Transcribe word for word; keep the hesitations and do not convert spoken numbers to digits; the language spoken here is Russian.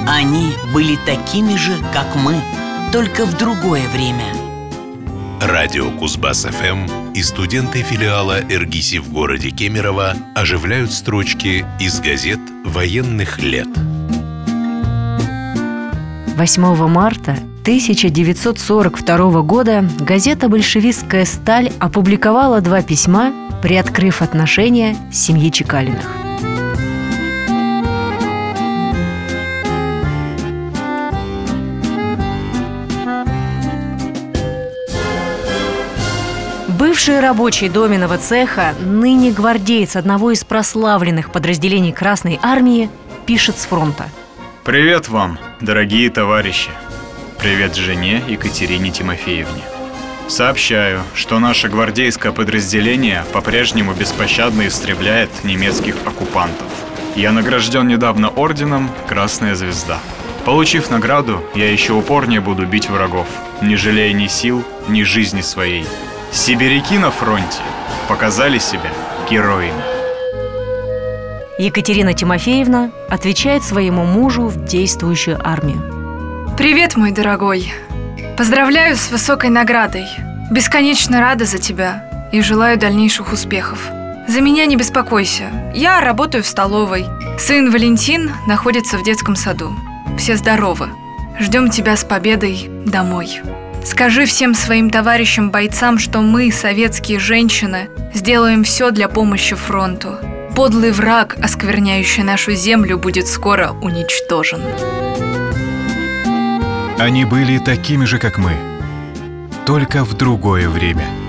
Они были такими же, как мы, только в другое время. Радио Кузбасс-ФМ и студенты филиала эр-ГИСИ в городе Кемерово оживляют строчки из газет военных лет. восьмого марта тысяча девятьсот сорок второго года газета «Большевистская сталь» опубликовала два письма, приоткрыв отношения семьи Чекалиных. Бывший рабочий Доминого цеха, ныне гвардеец одного из прославленных подразделений Красной армии, пишет с фронта. Привет вам, дорогие товарищи! Привет жене Екатерине Тимофеевне. Сообщаю, что наше гвардейское подразделение по-прежнему беспощадно истребляет немецких оккупантов. Я награжден недавно орденом «Красная звезда». Получив награду, я еще упорнее буду бить врагов, не жалея ни сил, ни жизни своей. Сибиряки на фронте показали себя героями. Екатерина Тимофеевна отвечает своему мужу в действующую армию. Привет, мой дорогой. Поздравляю с высокой наградой. Бесконечно рада за тебя и желаю дальнейших успехов. За меня не беспокойся. Я работаю в столовой. Сын Валентин находится в детском саду. Все здоровы. Ждем тебя с победой домой. Скажи всем своим товарищам-бойцам, что мы, советские женщины, сделаем все для помощи фронту. Подлый враг, оскверняющий нашу землю, будет скоро уничтожен. Они были такими же, как мы, только в другое время.